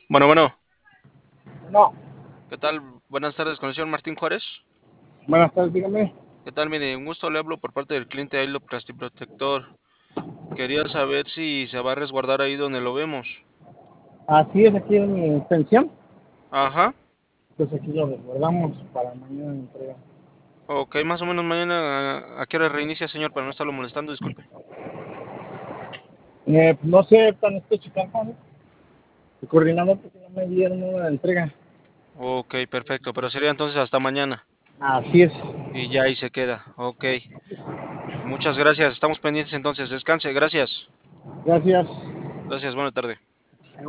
Bueno, No, ¿qué tal? Buenas tardes, con el señor Martín Juárez. buenas tardes, dígame. ¿Qué tal? Mire, un gusto le hablo por parte del cliente Ailo Protector. Quería saber si se va a resguardar ahí donde lo vemos. Así es aquí en mi pensión. Ajá. Pues aquí lo resguardamos para mañana en entrega. Ok, más o menos mañana, ¿a qué hora reinicia, señor? Para no estarlo molestando, disculpe. No sé, tan estoy checando, coordinando porque no me dieron una entrega. Ok, perfecto, pero sería entonces hasta mañana. Así es. Y ya ahí se queda. Ok. Muchas gracias. Estamos pendientes entonces. Descanse. Gracias. Gracias. Gracias. Buena tarde.